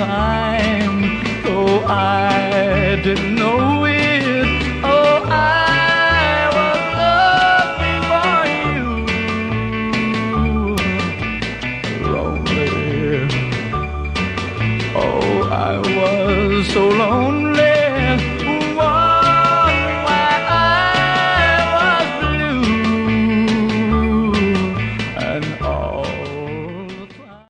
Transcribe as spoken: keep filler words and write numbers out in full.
time, though I didn't know it. Oh, I was looking for you, lonely. Oh, I was so lonely.